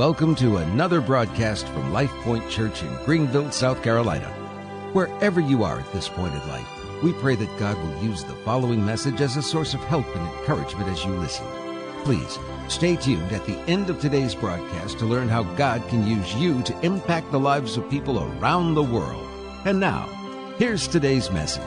welcome to another broadcast from Life Point Church in Greenville, South Carolina. Wherever you are at this point in life, we pray that God will use the following message as a source of help and encouragement as you listen. Please stay tuned at the end of today's broadcast to learn how God can use you to impact the lives of people around the world. And now, here's today's message.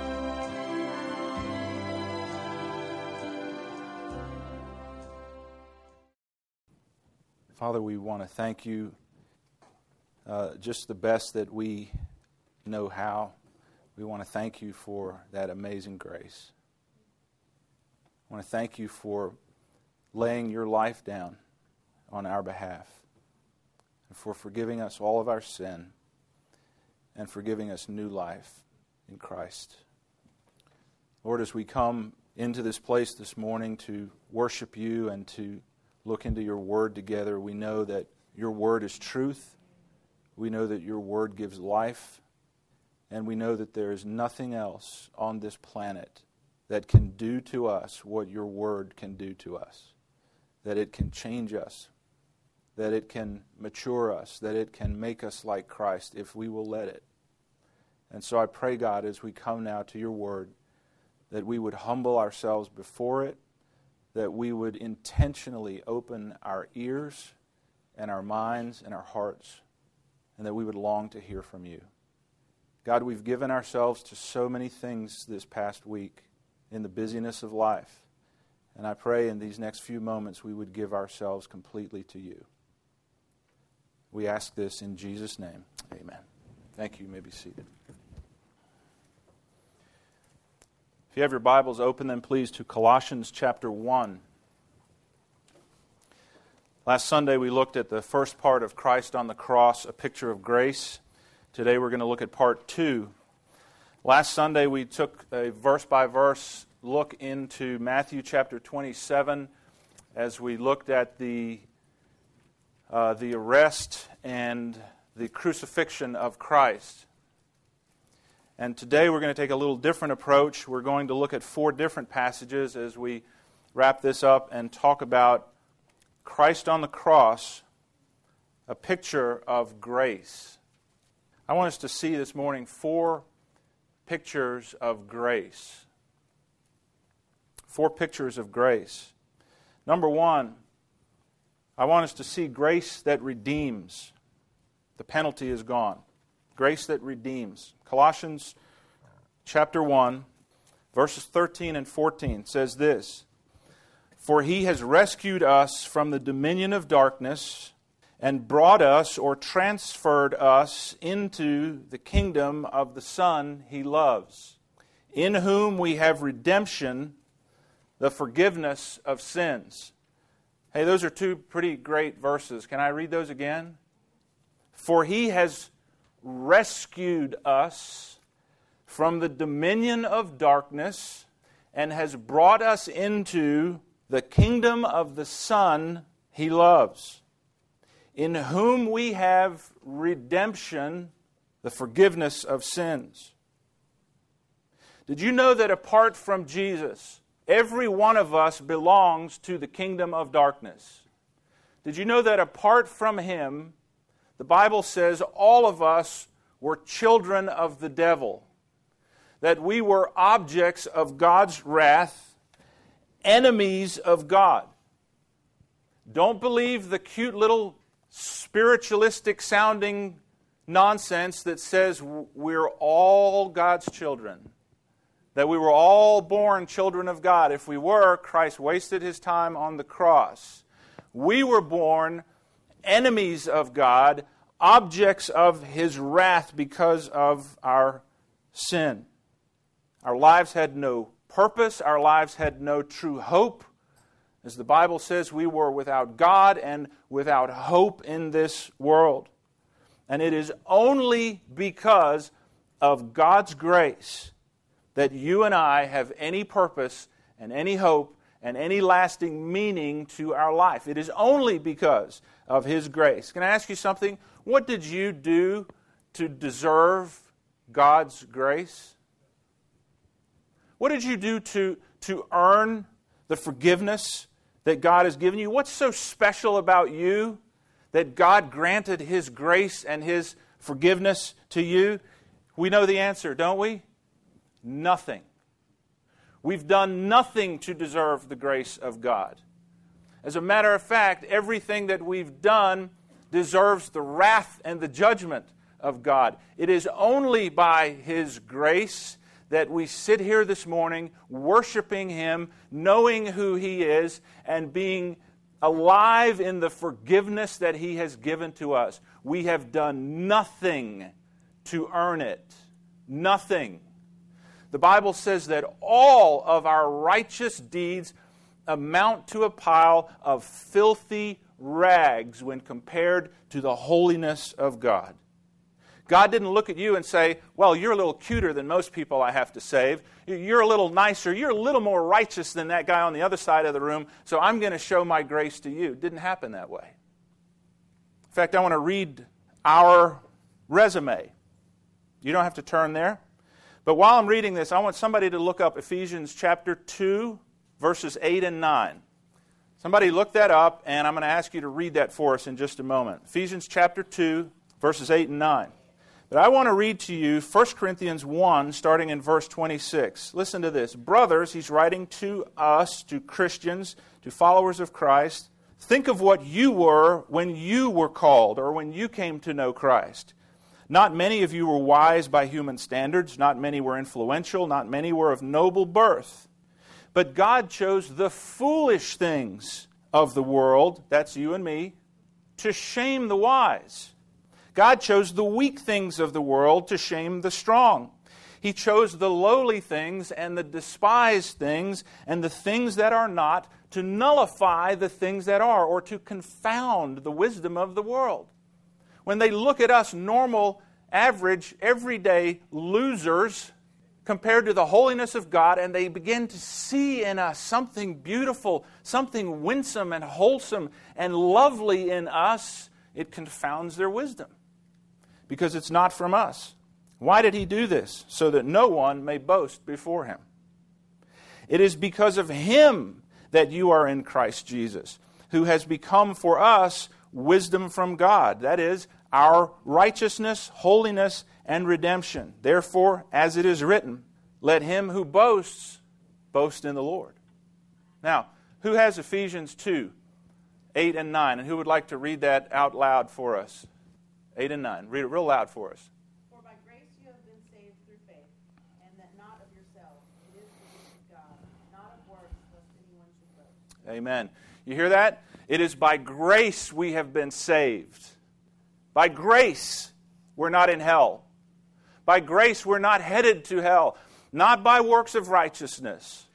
Father, we want to thank you just the best that we know how. We want to thank you for that amazing grace. I want to thank you for laying your life down on our behalf, and for forgiving us all of our sin and for giving us new life in Christ. Lord, as we come into this place this morning to worship you and to look into your word together, we know that your word is truth. We know that your word gives life. And we know that there is nothing else on this planet that can do to us what your word can do to us. That it can change us. That it can mature us. That it can make us like Christ if we will let it. And so I pray, God, as we come now to your word, that we would humble ourselves before it, that we would intentionally open our ears and our minds and our hearts, and that we would long to hear from you. God, we've given ourselves to so many things this past week in the busyness of life, and I pray in these next few moments we would give ourselves completely to you. We ask this in Jesus' name. Amen. Thank you. You may be seated. If you have your Bibles, open them please to Colossians chapter 1. Last Sunday we looked at the first part of Christ on the cross, a picture of grace. Today we're going to look at part 2. Last Sunday we took a verse-by-verse look into Matthew chapter 27 as we looked at the arrest and the crucifixion of Christ. And today we're going to take a little different approach. We're going to look at 4 different passages as we wrap this up and talk about Christ on the cross, a picture of grace. I want us to see this morning 4 pictures of grace. 4 pictures of grace. Number 1, I want us to see grace that redeems. The penalty is gone. Grace that redeems. Colossians chapter 1, verses 13 and 14 says this: "For he has rescued us from the dominion of darkness and brought us or transferred us into the kingdom of the Son he loves, in whom we have redemption, the forgiveness of sins." Hey, those are 2 pretty great verses. Can I read those again? For he has rescued us from the dominion of darkness and has brought us into the kingdom of the Son he loves, in whom we have redemption, the forgiveness of sins. Did you know that apart from Jesus, every one of us belongs to the kingdom of darkness? Did you know that apart from him, the Bible says all of us were children of the devil, that we were objects of God's wrath, enemies of God? Don't believe the cute little spiritualistic sounding nonsense that says we're all God's children, that we were all born children of God. If we were, Christ wasted his time on the cross. We were born enemies of God, objects of his wrath because of our sin. Our lives had no purpose. Our lives had no true hope. As the Bible says, we were without God and without hope in this world. And it is only because of God's grace that you and I have any purpose and any hope and any lasting meaning to our life. It is only because of his grace. Can I ask you something? What did you do to deserve God's grace? What did you do to earn the forgiveness that God has given you? What's so special about you that God granted His grace and His forgiveness to you? We know the answer, don't we? Nothing. We've done nothing to deserve the grace of God. As a matter of fact, everything that we've done deserves the wrath and the judgment of God. It is only by His grace that we sit here this morning worshiping Him, knowing who He is, and being alive in the forgiveness that He has given to us. We have done nothing to earn it. Nothing. The Bible says that all of our righteous deeds amount to a pile of filthy rags when compared to the holiness of God. God didn't look at you and say, well, you're a little cuter than most people I have to save. You're a little nicer. You're a little more righteous than that guy on the other side of the room, so I'm going to show my grace to you. It didn't happen that way. In fact, I want to read our resume. You don't have to turn there. But while I'm reading this, I want somebody to look up Ephesians chapter 2, verses 8 and 9. Somebody look that up, and I'm going to ask you to read that for us in just a moment. Ephesians chapter 2, verses 8 and 9. But I want to read to you 1 Corinthians 1, starting in verse 26. Listen to this. Brothers, he's writing to us, to Christians, to followers of Christ. Think of what you were when you were called, or when you came to know Christ. Not many of you were wise by human standards. Not many were influential. Not many were of noble birth. But God chose the foolish things of the world, that's you and me, to shame the wise. God chose the weak things of the world to shame the strong. He chose the lowly things and the despised things and the things that are not to nullify the things that are, or to confound the wisdom of the world. When they look at us normal, average, everyday losers compared to the holiness of God, and they begin to see in us something beautiful, something winsome and wholesome and lovely in us, it confounds their wisdom. Because it's not from us. Why did He do this? So that no one may boast before Him. It is because of Him that you are in Christ Jesus, who has become for us wisdom from God. That is, our righteousness, holiness, and redemption. Therefore, as it is written, let him who boasts, boast in the Lord. Now, who has Ephesians 2, 8 and 9? And who would like to read that out loud for us? 8 and 9. Read it real loud for us. For by grace you have been saved through faith, and that not of yourselves. It is the gift of God, not of works, lest anyone should boast. Amen. You hear that? It is by grace we have been saved. By grace, we're not in hell. By grace, we're not headed to hell. Not by works of righteousness.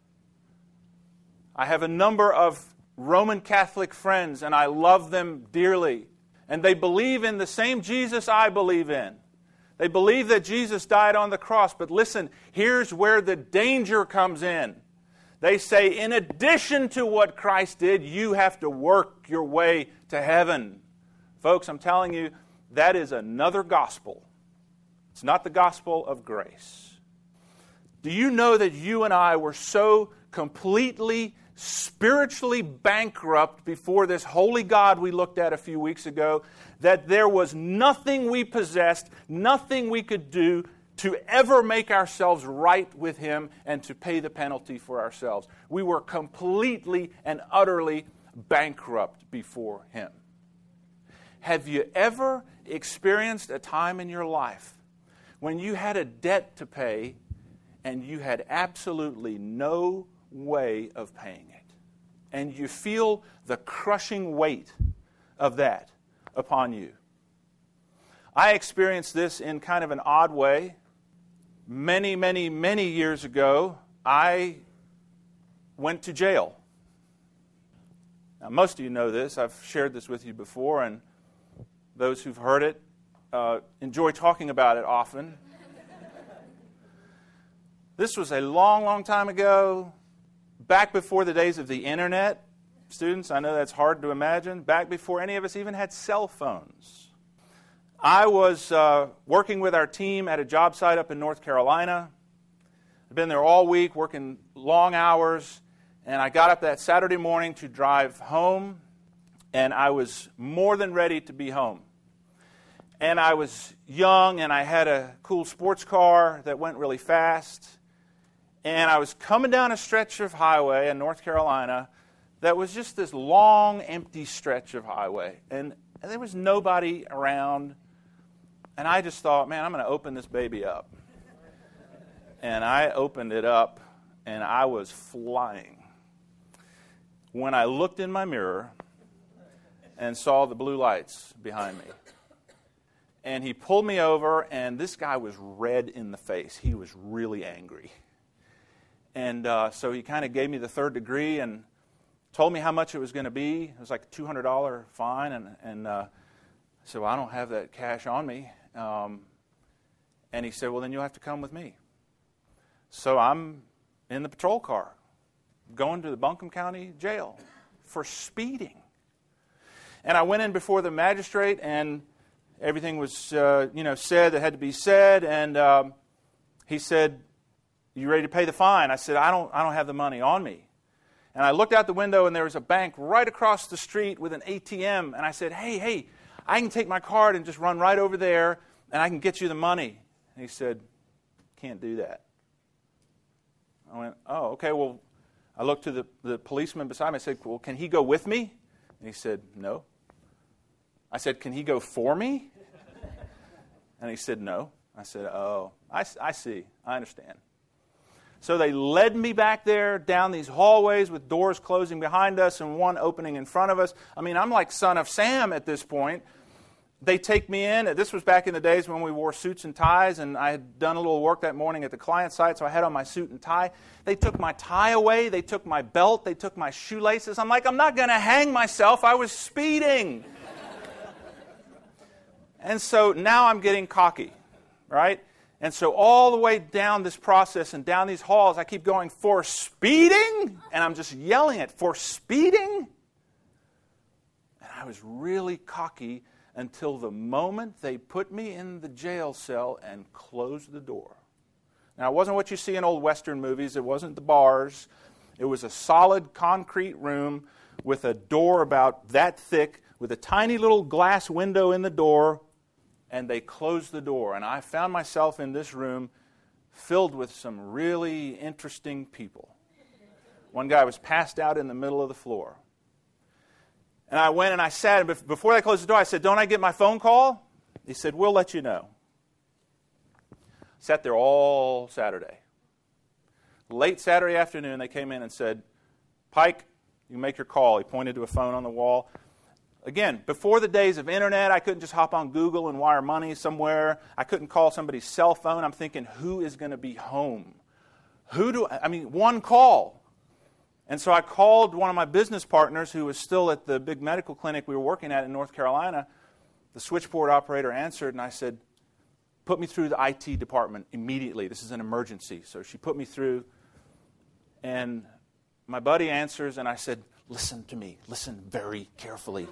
I have a number of Roman Catholic friends, and I love them dearly. And they believe in the same Jesus I believe in. They believe that Jesus died on the cross. But listen, here's where the danger comes in. They say, in addition to what Christ did, you have to work your way to heaven. Folks, I'm telling you, that is another gospel. It's not the gospel of grace. Do you know that you and I were so completely spiritually bankrupt before this holy God we looked at a few weeks ago, that there was nothing we possessed, nothing we could do to ever make ourselves right with Him and to pay the penalty for ourselves. We were completely and utterly bankrupt before Him. Have you ever experienced a time in your life when you had a debt to pay and you had absolutely no way of paying it? And you feel the crushing weight of that upon you. I experienced this in kind of an odd way. Many, many, many years ago, I went to jail. Now, most of you know this. I've shared this with you before, and those who've heard it enjoy talking about it often. This was a long, long time ago. Back before the days of the internet. Students, I know that's hard to imagine. Back before any of us even had cell phones. I was working with our team at a job site up in North Carolina. I'd been there all week, working long hours, and I got up that Saturday morning to drive home, and I was more than ready to be home. And I was young, and I had a cool sports car that went really fast. And I was coming down a stretch of highway in North Carolina that was just this long, empty stretch of highway. And there was nobody around. And I just thought, man, I'm going to open this baby up. And I opened it up, and I was flying. When I looked in my mirror and saw the blue lights behind me. And he pulled me over, and this guy was red in the face. He was really angry. And so he kind of gave me the third degree and told me how much it was going to be. It was like a $200 fine. And I said, well, I don't have that cash on me. And he said, well, then you'll have to come with me. So I'm in the patrol car going to the Buncombe County Jail for speeding. And I went in before the magistrate, and everything was, said that had to be said, and he said, "You ready to pay the fine?" I said, "I don't have the money on me." And I looked out the window, and there was a bank right across the street with an ATM, and I said, "Hey, I can take my card and just run right over there, and I can get you the money." And he said, "Can't do that." I went, "Oh, okay." Well, I looked to the policeman beside me. I said, "Well, can he go with me?" And he said, "No." I said, "Can he go for me?" And he said, "No." I said, "Oh, I see. I understand." So they led me back there down these hallways with doors closing behind us and one opening in front of us. I mean, I'm like Son of Sam at this point. They take me in. This was back in the days when we wore suits and ties, and I had done a little work that morning at the client site, so I had on my suit and tie. They took my tie away. They took my belt. They took my shoelaces. I'm like, I'm not going to hang myself. I was speeding. And so now I'm getting cocky, right? And so all the way down this process and down these halls, I keep going, "For speeding?" And I'm just yelling it, "For speeding?" And I was really cocky until the moment they put me in the jail cell and closed the door. Now, it wasn't what you see in old Western movies. It wasn't the bars. It was a solid concrete room with a door about that thick, with a tiny little glass window in the door, and they closed the door. And I found myself in this room filled with some really interesting people. One guy was passed out in the middle of the floor. And I went and I sat, and before they closed the door, I said, "Don't I get my phone call?" He said, "We'll let you know." Sat there all Saturday. Late Saturday afternoon, they came in and said, "Pike, you make your call." He pointed to a phone on the wall. Again, before the days of internet, I couldn't just hop on Google and wire money somewhere. I couldn't call somebody's cell phone. I'm thinking, who is going to be home? One call. And so I called one of my business partners who was still at the big medical clinic we were working at in North Carolina. The switchboard operator answered, and I said, "Put me through the IT department immediately. This is an emergency." So she put me through, and my buddy answers, and I said, "Listen to me. Listen very carefully.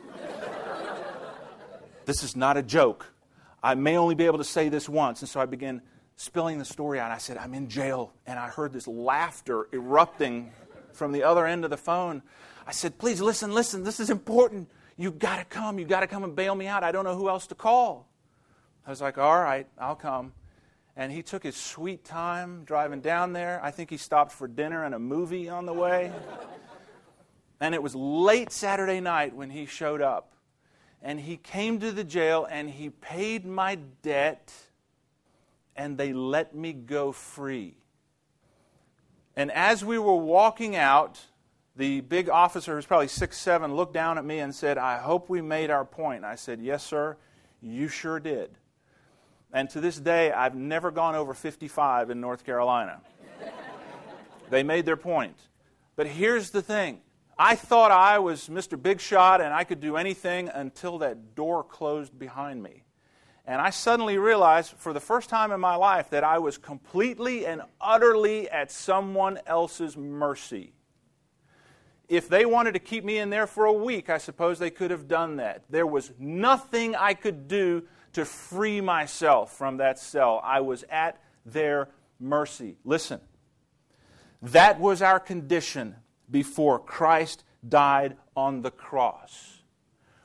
This is not a joke. I may only be able to say this once." And so I began spilling the story out. I said, "I'm in jail," and I heard this laughter erupting from the other end of the phone. I said, "Please listen. This is important. You've got to come. You've got to come and bail me out. I don't know who else to call." I was like, "All right, I'll come." And he took his sweet time driving down there. I think he stopped for dinner and a movie on the way. And it was late Saturday night when he showed up. And he came to the jail and he paid my debt, and they let me go free. And as we were walking out, the big officer, who's probably 6'7", looked down at me and said, "I hope we made our point." And I said, "Yes, sir, you sure did." And to this day, I've never gone over 55 in North Carolina. They made their point. But here's the thing. I thought I was Mr. Big Shot and I could do anything until that door closed behind me. And I suddenly realized for the first time in my life that I was completely and utterly at someone else's mercy. If they wanted to keep me in there for a week, I suppose they could have done that. There was nothing I could do to free myself from that cell. I was at their mercy. Listen, that was our condition before Christ died on the cross.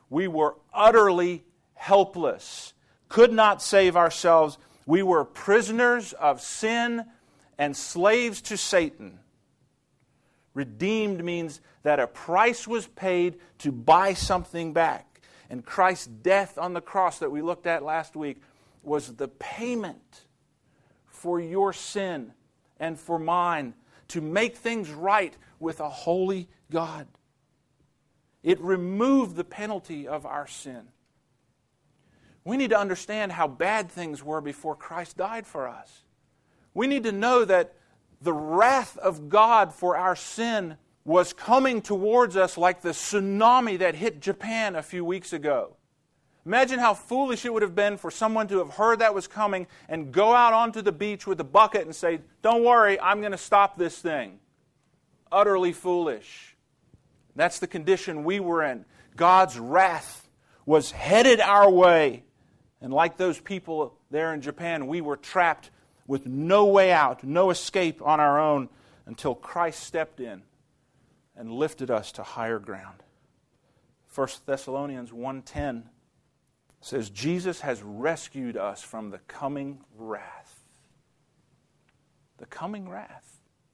We were utterly helpless, could not save ourselves. We were prisoners of sin and slaves to Satan. Redeemed means that a price was paid to buy something back. And Christ's death on the cross that we looked at last week was the payment for your sin and for mine, to make things right with a holy God. It removed the penalty of our sin. We need to understand how bad things were before Christ died for us. We need to know that the wrath of God for our sin was coming towards us like the tsunami that hit Japan a few weeks ago. Imagine how foolish it would have been for someone to have heard that was coming and go out onto the beach with a bucket and say, "Don't worry, I'm going to stop this thing." Utterly foolish. That's the condition we were in. God's wrath was headed our way. And like those people there in Japan, we were trapped with no way out, no escape on our own until Christ stepped in and lifted us to higher ground. 1 Thessalonians 1:10 says, Jesus has rescued us from the coming wrath. The coming wrath.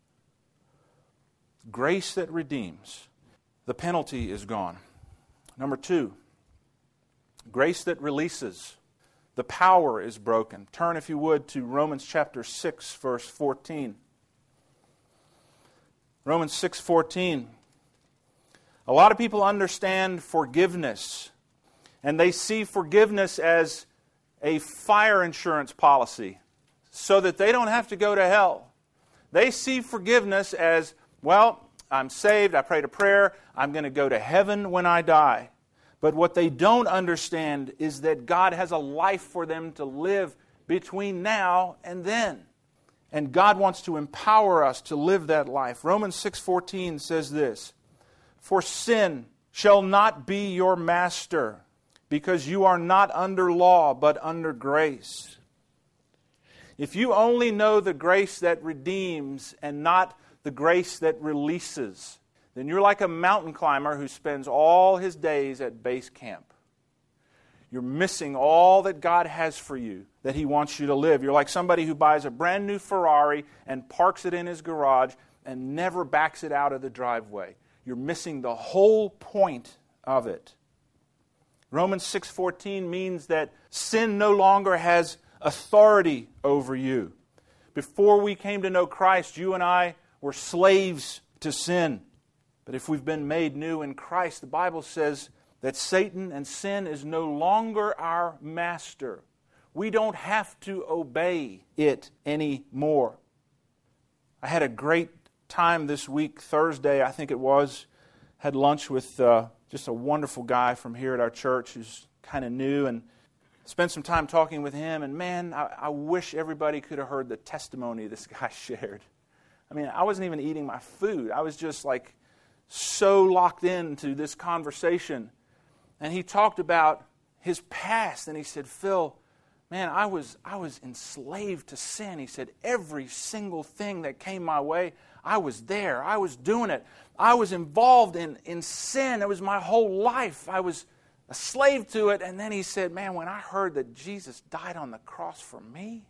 Grace that redeems. The penalty is gone. Number 2, grace that releases. The power is broken. Turn, if you would, to Romans chapter 6, verse 14. Romans 6:14. A lot of people understand forgiveness, and they see forgiveness as a fire insurance policy so that they don't have to go to hell. They see forgiveness as, well, I'm saved, I prayed a prayer, I'm going to go to heaven when I die. But what they don't understand is that God has a life for them to live between now and then. And God wants to empower us to live that life. Romans 6:14 says this, "For sin shall not be your master, because you are not under law, but under grace." If you only know the grace that redeems and not the grace that releases, then you're like a mountain climber who spends all his days at base camp. You're missing all that God has for you, that He wants you to live. You're like somebody who buys a brand new Ferrari and parks it in his garage and never backs it out of the driveway. You're missing the whole point of it. Romans 6:14 means that sin no longer has authority over you. Before we came to know Christ, you and I were slaves to sin. But if we've been made new in Christ, the Bible says that Satan and sin is no longer our master. We don't have to obey it anymore. I had a great time this week, Thursday, I think it was. Had lunch with just a wonderful guy from here at our church who's kind of new, and spent some time talking with him. And man, I wish everybody could have heard the testimony this guy shared. I mean, I wasn't even eating my food. I was just like so locked into this conversation. And he talked about his past, and he said, "Phil, man, I was enslaved to sin." He said, "Every single thing that came my way, I was there. I was doing it. I was involved in sin. It was my whole life. I was a slave to it." And then he said, "Man, when I heard that Jesus died on the cross for me,"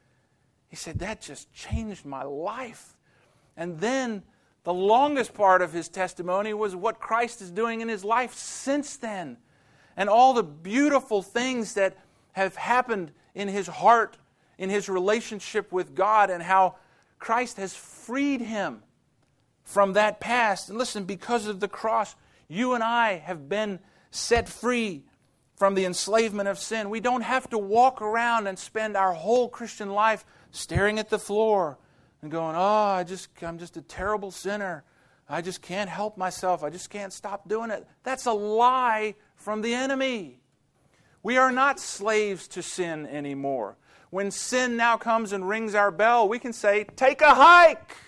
he said, "that just changed my life." And then the longest part of his testimony was what Christ is doing in his life since then, and all the beautiful things that have happened in his heart, in his relationship with God, and how Christ has freed him from that past. And listen, because of the cross, you and I have been set free from the enslavement of sin. We don't have to walk around and spend our whole Christian life staring at the floor and going, "Oh, I'm just a terrible sinner. I just can't help myself. I just can't stop doing it." That's a lie from the enemy. We are not slaves to sin anymore. When sin now comes and rings our bell, we can say, "Take a hike."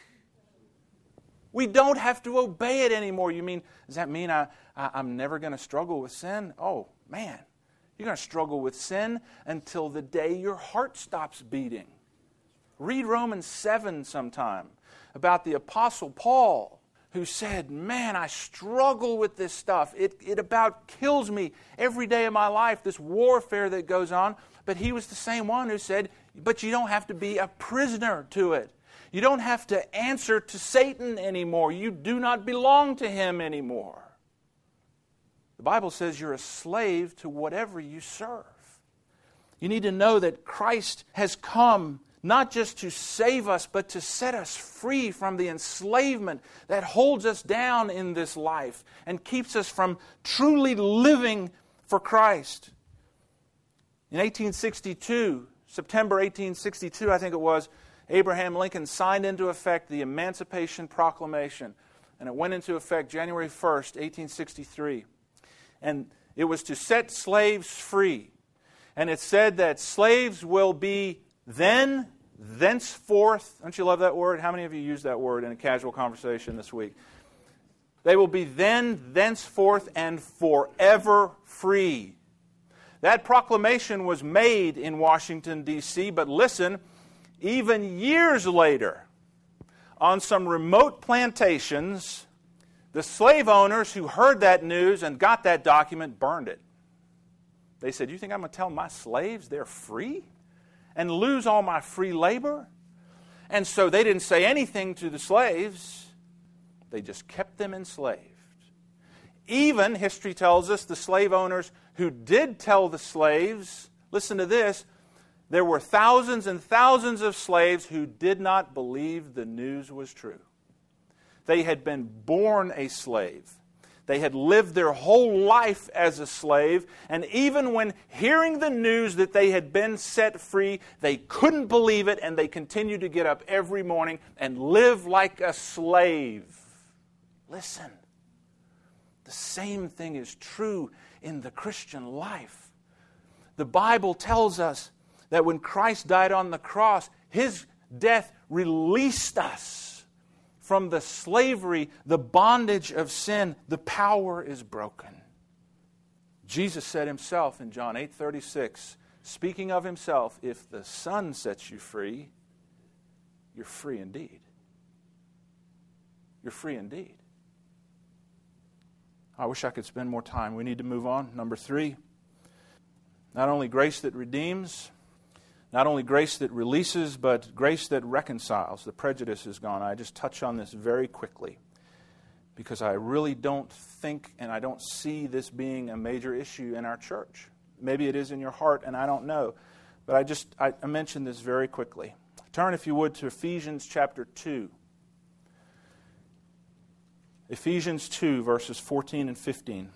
We don't have to obey it anymore. You mean, does that mean I'm never going to struggle with sin? Oh, man, you're going to struggle with sin until the day your heart stops beating. Read Romans 7 sometime about the Apostle Paul, who said, man, I struggle with this stuff. It about kills me every day of my life, this warfare that goes on. But he was the same one who said, but you don't have to be a prisoner to it. You don't have to answer to Satan anymore. You do not belong to him anymore. The Bible says you're a slave to whatever you serve. You need to know that Christ has come not just to save us, but to set us free from the enslavement that holds us down in this life and keeps us from truly living for Christ. In 1862, September 1862, I think it was, Abraham Lincoln signed into effect the Emancipation Proclamation. And it went into effect January 1st, 1863. And it was to set slaves free. And it said that slaves will be thenceforth, don't you love that word? How many of you use that word in a casual conversation this week? They will be thenceforth, and forever free. That proclamation was made in Washington, D.C., but listen, even years later, on some remote plantations, the slave owners who heard that news and got that document burned it. They said, you think I'm going to tell my slaves they're free and lose all my free labor? And so they didn't say anything to the slaves. They just kept them enslaved. Even, history tells us, the slave owners who did tell the slaves, listen to this, there were thousands and thousands of slaves who did not believe the news was true. They had been born a slave. They had lived their whole life as a slave, and even when hearing the news that they had been set free, they couldn't believe it, and they continued to get up every morning and live like a slave. Listen, the same thing is true in the Christian life. The Bible tells us that when Christ died on the cross, His death released us from the slavery, the bondage of sin. The power is broken. Jesus said Himself in John 8:36, speaking of Himself, if the Son sets you free, you're free indeed. You're free indeed. I wish I could spend more time. We need to move on. Number 3, not only grace that redeems, not only grace that releases, but grace that reconciles. The prejudice is gone. I just touch on this very quickly because I really don't think and I don't see this being a major issue in our church. Maybe it is in your heart and I don't know. But I mention this very quickly. Turn, if you would, to Ephesians chapter 2. Ephesians 2, verses 14 and 15.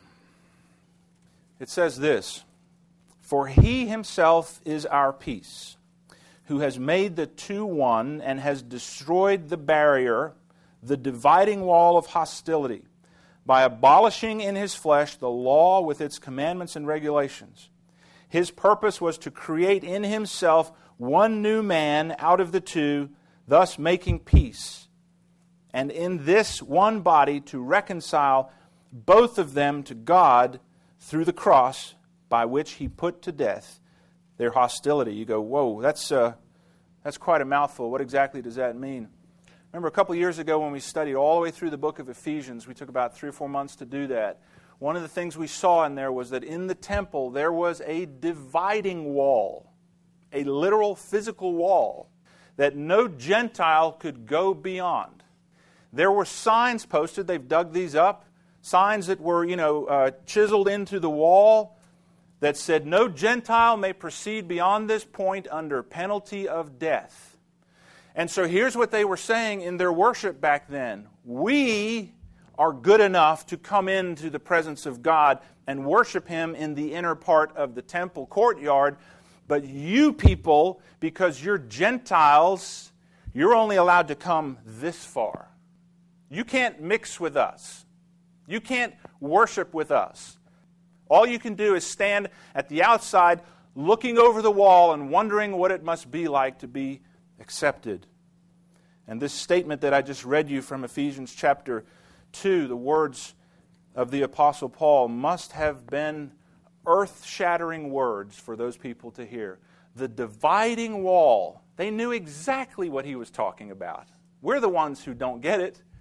It says this, for He Himself is our peace, who has made the two one and has destroyed the barrier, the dividing wall of hostility, by abolishing in His flesh the law with its commandments and regulations. His purpose was to create in Himself one new man out of the two, thus making peace, and in this one body to reconcile both of them to God through the cross, by which He put to death their hostility. You go, whoa, that's quite a mouthful. What exactly does that mean? Remember a couple years ago when we studied all the way through the book of Ephesians, we took about 3 or 4 months to do that. One of the things we saw in there was that in the temple there was a dividing wall, a literal physical wall that no Gentile could go beyond. There were signs posted, they've dug these up, signs that were, chiseled into the wall, that said, no Gentile may proceed beyond this point under penalty of death. And so here's what they were saying in their worship back then. We are good enough to come into the presence of God and worship Him in the inner part of the temple courtyard. But you people, because you're Gentiles, you're only allowed to come this far. You can't mix with us. You can't worship with us. All you can do is stand at the outside looking over the wall and wondering what it must be like to be accepted. And this statement that I just read you from Ephesians chapter 2, the words of the Apostle Paul, must have been earth-shattering words for those people to hear. The dividing wall. They knew exactly what he was talking about. We're the ones who don't get it.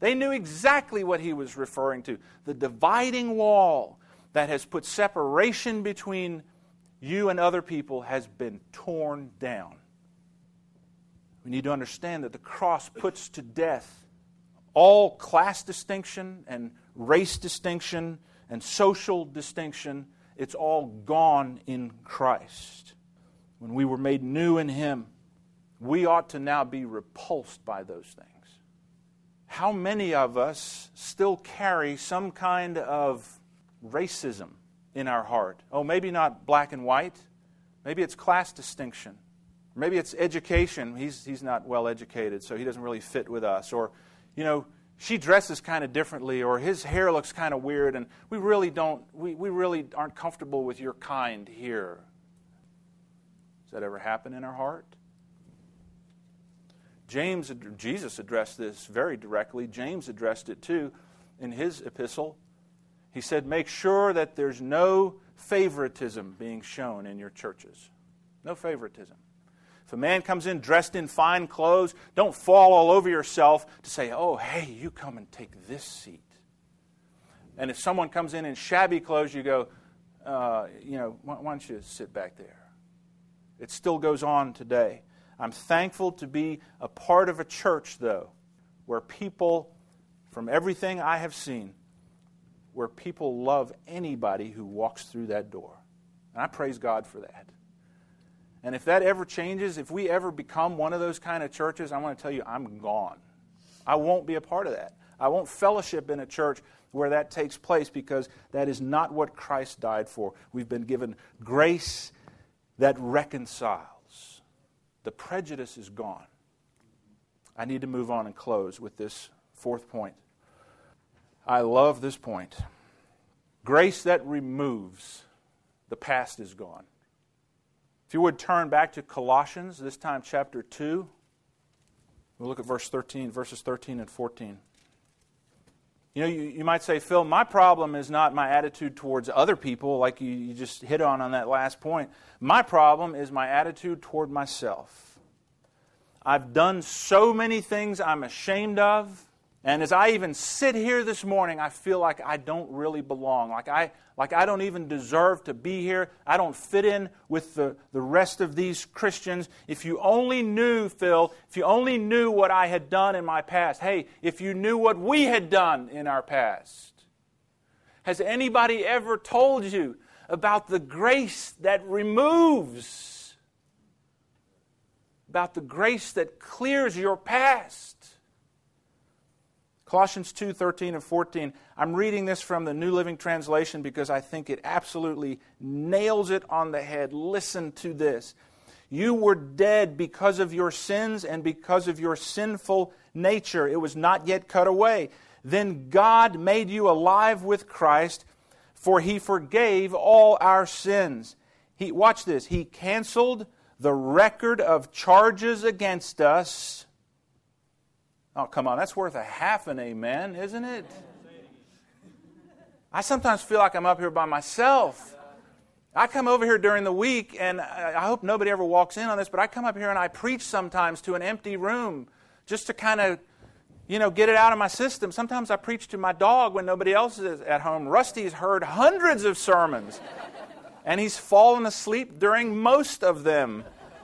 They knew exactly what he was referring to. The dividing wall that has put separation between you and other people has been torn down. We need to understand that the cross puts to death all class distinction and race distinction and social distinction. It's all gone in Christ. When we were made new in Him, we ought to now be repulsed by those things. How many of us still carry some kind of racism in our heart? Oh, maybe not black and white. Maybe it's class distinction. Maybe it's education. He's not well educated, so he doesn't really fit with us. Or, she dresses kind of differently, or his hair looks kind of weird, and we really aren't comfortable with your kind here. Does that ever happen in our heart? Jesus addressed this very directly. James addressed it too in his epistle. He said, make sure that there's no favoritism being shown in your churches. No favoritism. If a man comes in dressed in fine clothes, don't fall all over yourself to say, oh, hey, you come and take this seat. And if someone comes in shabby clothes, you go, why don't you sit back there? It still goes on today. I'm thankful to be a part of a church, though, where people, from everything I have seen, where people love anybody who walks through that door. And I praise God for that. And if that ever changes, if we ever become one of those kind of churches, I want to tell you, I'm gone. I won't be a part of that. I won't fellowship in a church where that takes place, because that is not what Christ died for. We've been given grace that reconciles. The prejudice is gone. I need to move on and close with this fourth point. I love this point. Grace that removes. The past is gone. If you would turn back to Colossians, this time chapter 2. We'll look at verses 13 and 14. You might say, Phil, my problem is not my attitude towards other people, like you just hit on that last point. My problem is my attitude toward myself. I've done so many things I'm ashamed of, and as I even sit here this morning, I feel like I don't really belong, like I don't even deserve to be here. I don't fit in with the rest of these Christians. If you only knew, Phil, if you only knew what I had done in my past. Hey, if you knew what we had done in our past. Has anybody ever told you about the grace that removes? About the grace that clears your past? Colossians 2:13 and 14. I'm reading this from the New Living Translation because I think it absolutely nails it on the head. Listen to this. You were dead because of your sins and because of your sinful nature. It was not yet cut away. Then God made you alive with Christ, for He forgave all our sins. Watch this. He canceled the record of charges against us. Oh, come on, that's worth a half an amen, isn't it? I sometimes feel like I'm up here by myself. I come over here during the week, and I hope nobody ever walks in on this, but I come up here and I preach sometimes to an empty room just to kind of, get it out of my system. Sometimes I preach to my dog when nobody else is at home. Rusty's heard hundreds of sermons, and he's fallen asleep during most of them.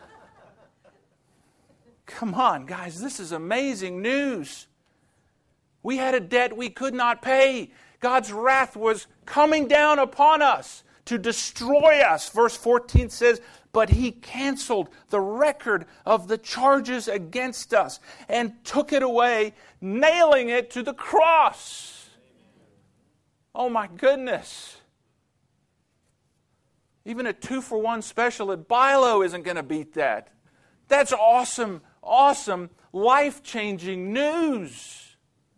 Come on, guys, this is amazing news. We had a debt we could not pay. God's wrath was coming down upon us to destroy us. Verse 14 says, but He canceled the record of the charges against us and took it away, nailing it to the cross. Oh my goodness. Even a 2-for-1 special at Bilo isn't going to beat that. That's awesome. Awesome, life-changing news.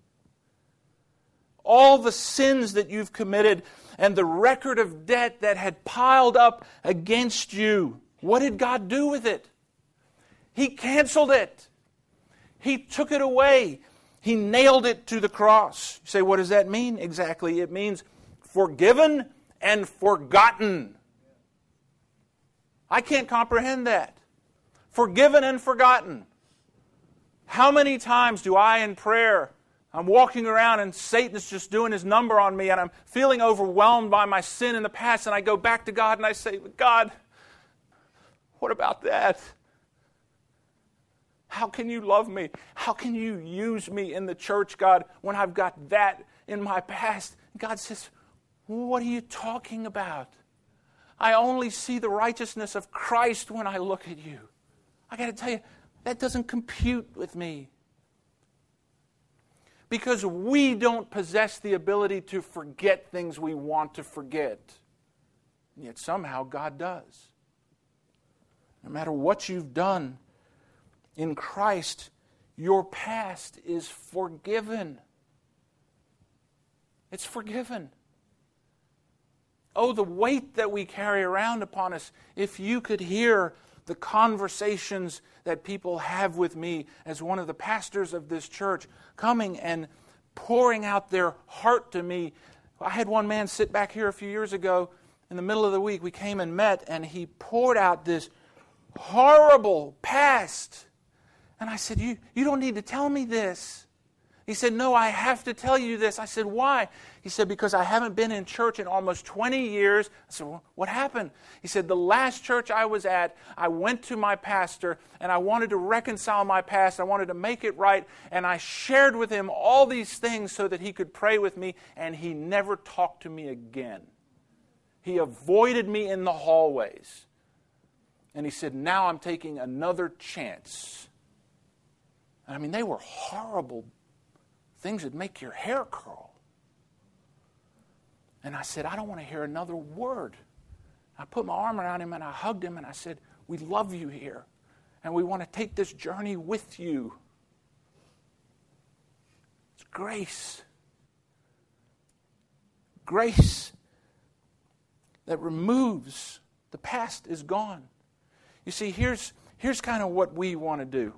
All the sins that you've committed and the record of debt that had piled up against you, what did God do with it? He canceled it. He took it away. He nailed it to the cross. You say, what does that mean? Exactly, it means forgiven and forgotten. I can't comprehend that. Forgiven and forgotten. How many times do I in prayer I'm walking around and Satan's just doing his number on me, and I'm feeling overwhelmed by my sin in the past, and I go back to God and I say, God, what about that? How can you love me? How can you use me in the church, God, when I've got that in my past? God says, what are you talking about? I only see the righteousness of Christ when I look at you. I got to tell you, that doesn't compute with me. Because we don't possess the ability to forget things we want to forget. And yet somehow God does. No matter what you've done in Christ, your past is forgiven. It's forgiven. Oh, the weight that we carry around upon us. If you could hear the conversations that people have with me as one of the pastors of this church, coming and pouring out their heart to me. I had one man sit back here a few years ago. In the middle of the week, we came and met, and he poured out this horrible past. And I said, you don't need to tell me this. He said, no, I have to tell you this. I said, why? He said, because I haven't been in church in almost 20 years. I said, well, what happened? He said, the last church I was at, I went to my pastor and I wanted to reconcile my past. I wanted to make it right. And I shared with him all these things so that he could pray with me. And he never talked to me again. He avoided me in the hallways. And he said, now I'm taking another chance. I mean, they were horrible things that make your hair curl. And I said, I don't want to hear another word. I put my arm around him and I hugged him and I said, we love you here. And we want to take this journey with you. It's grace. Grace that removes. The past is gone. You see, here's kind of what we want to do.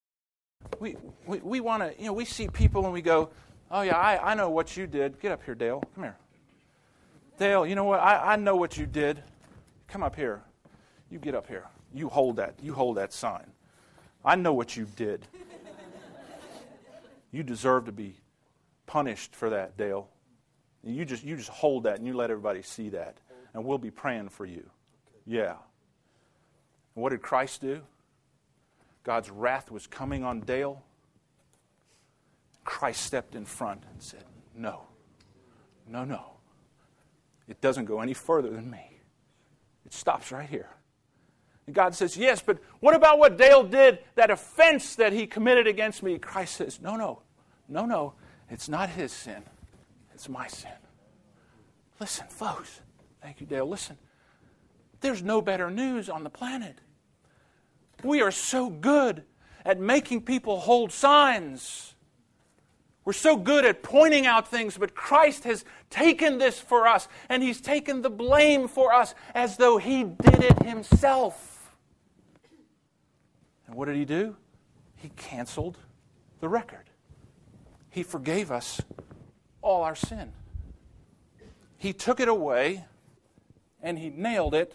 We want to, we see people and we go, oh yeah, I know what you did. Get up here, Dale. Come here. Dale, you know what? I know what you did. Come up here. You get up here. You hold that. You hold that sign. I know what you did. You deserve to be punished for that, Dale. You just hold that and you let everybody see that. And we'll be praying for you. Yeah. And what did Christ do? God's wrath was coming on Dale. Christ stepped in front and said, no. It doesn't go any further than me. It stops right here. And God says, yes, but what about what Dale did, that offense that he committed against me? Christ says, no. It's not his sin. It's my sin. Listen, folks. Thank you, Dale. Listen. There's no better news on the planet. We are so good at making people hold signs. We're so good at pointing out things, but Christ has taken this for us, and He's taken the blame for us as though He did it Himself. And what did He do? He canceled the record. He forgave us all our sin. He took it away, and He nailed it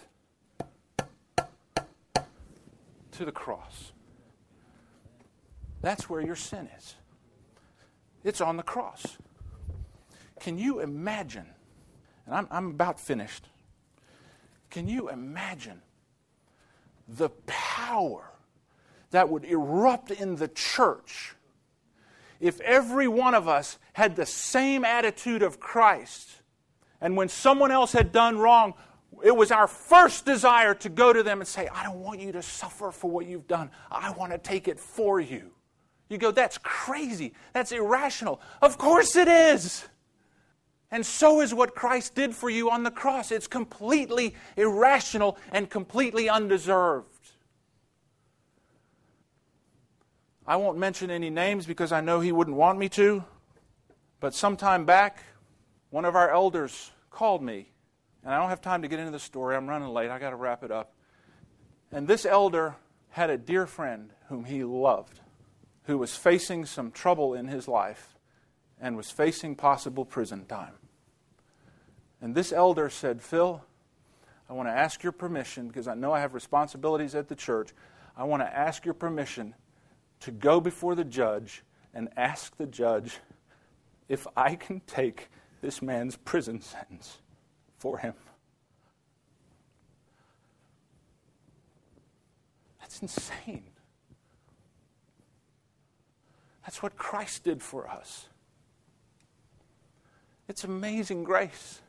to the cross. That's where your sin is. It's on the cross. Can you imagine, and I'm about finished, can you imagine the power that would erupt in the church if every one of us had the same attitude of Christ, and when someone else had done wrong, it was our first desire to go to them and say, I don't want you to suffer for what you've done. I want to take it for you. You go, that's crazy. That's irrational. Of course it is. And so is what Christ did for you on the cross. It's completely irrational and completely undeserved. I won't mention any names because I know he wouldn't want me to. But sometime back, one of our elders called me. And I don't have time to get into the story. I'm running late. I got to wrap it up. And this elder had a dear friend whom he loved, who was facing some trouble in his life and was facing possible prison time. And this elder said, Phil, I want to ask your permission, because I know I have responsibilities at the church. I want to ask your permission to go before the judge and ask the judge if I can take this man's prison sentence for him. That's insane. That's what Christ did for us. It's amazing grace.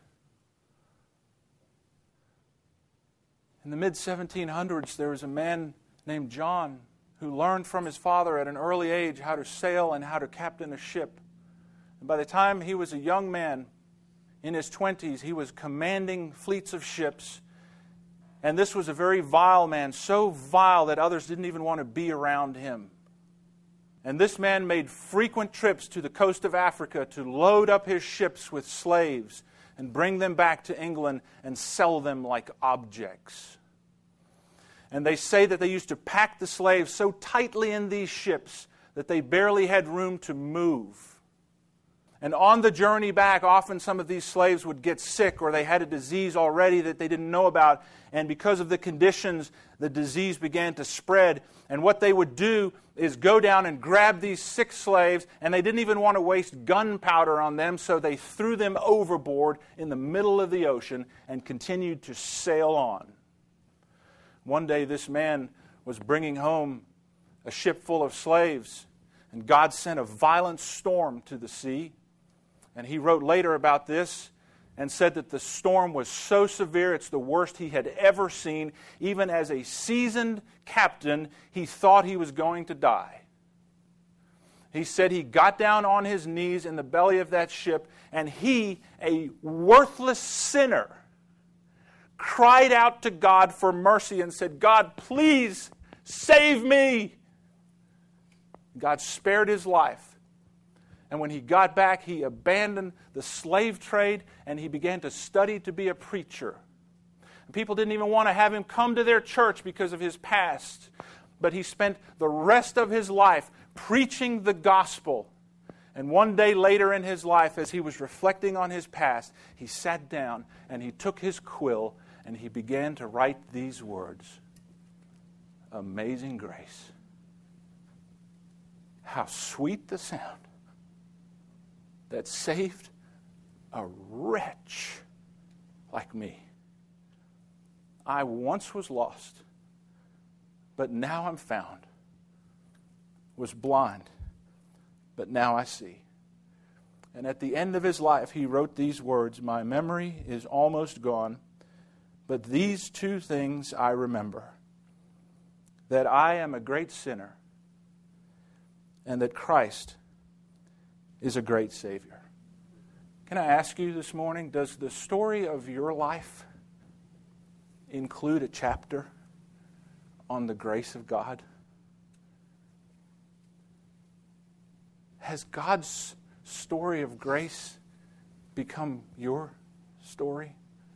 In the mid-1700s, there was a man named John who learned from his father at an early age how to sail and how to captain a ship. And by the time he was a young man, in his 20s, he was commanding fleets of ships. And this was a very vile man, so vile that others didn't even want to be around him. And this man made frequent trips to the coast of Africa to load up his ships with slaves and bring them back to England and sell them like objects. And they say that they used to pack the slaves so tightly in these ships that they barely had room to move. And on the journey back, often some of these slaves would get sick or they had a disease already that they didn't know about. And because of the conditions, the disease began to spread. And what they would do is go down and grab these sick slaves, and they didn't even want to waste gunpowder on them, so they threw them overboard in the middle of the ocean and continued to sail on. One day this man was bringing home a ship full of slaves, and God sent a violent storm to the sea. And he wrote later about this and said that the storm was so severe, it's the worst he had ever seen. Even as a seasoned captain, he thought he was going to die. He said he got down on his knees in the belly of that ship, and he, a worthless sinner, cried out to God for mercy and said, God, please save me. God spared his life. And when he got back, he abandoned the slave trade and he began to study to be a preacher. And people didn't even want to have him come to their church because of his past. But he spent the rest of his life preaching the gospel. And one day later in his life, as he was reflecting on his past, he sat down and he took his quill and he began to write these words. Amazing grace. How sweet the sound that saved a wretch like me. I once was lost, but now I'm found. Was blind, but now I see. And at the end of his life, he wrote these words, my memory is almost gone, but these two things I remember, that I am a great sinner, and that Christ is a great Savior. Can I ask you this morning, does the story of your life include a chapter on the grace of God? Has God's story of grace become your story?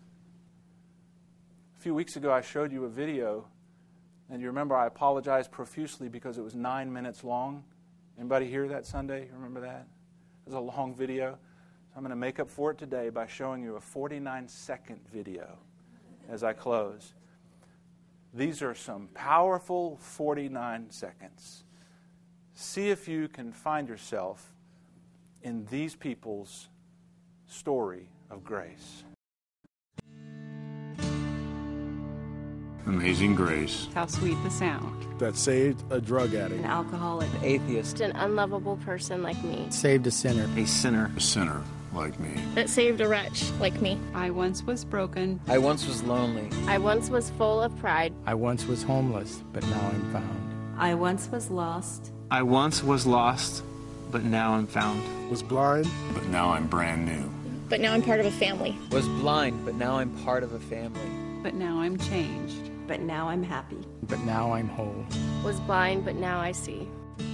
A few weeks ago I showed you a video, and you remember I apologized profusely because it was 9 minutes long. Anybody hear that Sunday? You remember that? It was a long video. So I'm going to make up for it today by showing you a 49-second video as I close. These are some powerful 49 seconds. See if you can find yourself in these people's story of grace. Amazing grace. How sweet the sound. That saved a drug addict. An alcoholic. An atheist. An unlovable person like me. Saved a sinner. A sinner like me. That saved a wretch like me. I once was broken. I once was lonely. I once was full of pride. I once was homeless, but now I'm found. I once was lost. I once was lost, but now I'm found. Was blind, but now I'm brand new. But now I'm part of a family. Was blind, but now I'm part of a family. But now I'm changed. But now I'm happy. But now I'm whole. Was blind, but now I see.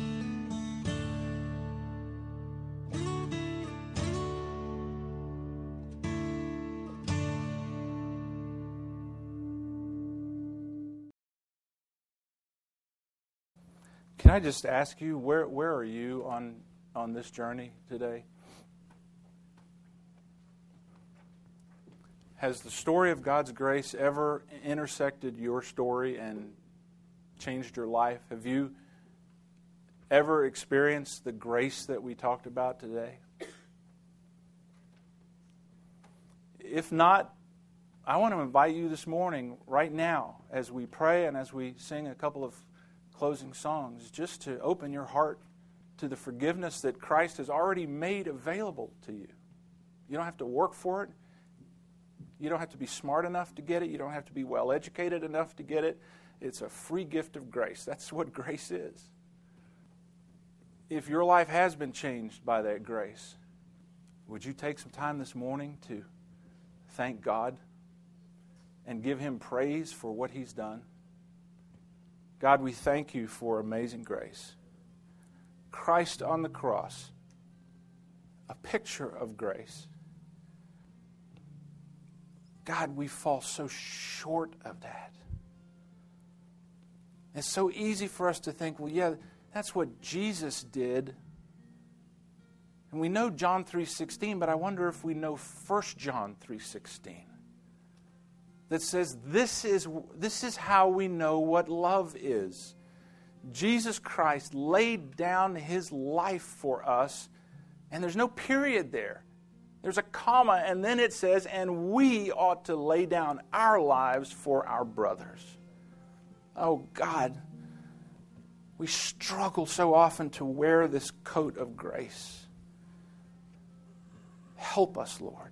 Can I just ask you, where are you on this journey today? Has the story of God's grace ever intersected your story and changed your life? Have you ever experienced the grace that we talked about today? If not, I want to invite you this morning, right now, as we pray and as we sing a couple of closing songs, just to open your heart to the forgiveness that Christ has already made available to you. You don't have to work for it. You don't have to be smart enough to get it. You don't have to be well educated enough to get it. It's a free gift of grace. That's what grace is. If your life has been changed by that grace, would you take some time this morning to thank God and give Him praise for what He's done? God, we thank You for amazing grace. Christ on the cross, a picture of grace. God, we fall so short of that. It's so easy for us to think, well, yeah, that's what Jesus did. And we know John 3:16, but I wonder if we know 1 John 3:16. That says this is how we know what love is. Jesus Christ laid down His life for us, and there's no period there. There's a comma, and then it says, and we ought to lay down our lives for our brothers. Oh God, we struggle so often to wear this coat of grace. Help us, Lord.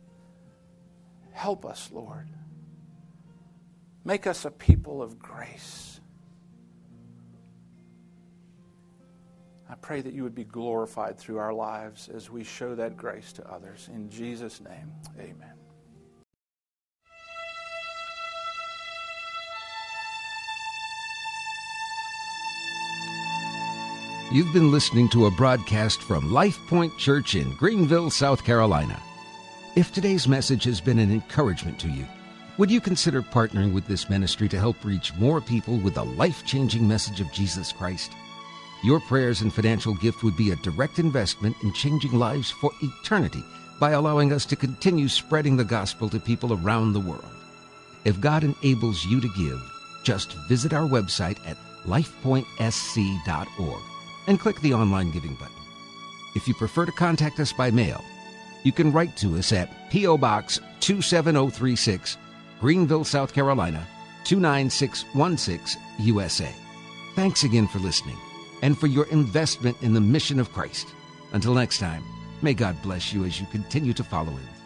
Help us, Lord. Make us a people of grace. I pray that You would be glorified through our lives as we show that grace to others. In Jesus' name, amen. You've been listening to a broadcast from Life Point Church in Greenville, South Carolina. If today's message has been an encouragement to you, would you consider partnering with this ministry to help reach more people with the life-changing message of Jesus Christ? Your prayers and financial gift would be a direct investment in changing lives for eternity by allowing us to continue spreading the gospel to people around the world. If God enables you to give, just visit our website at lifepointsc.org and click the online giving button. If you prefer to contact us by mail, you can write to us at P.O. Box 27036, Greenville, South Carolina, 29616, USA. Thanks again for listening and for your investment in the mission of Christ. Until next time, may God bless you as you continue to follow Him.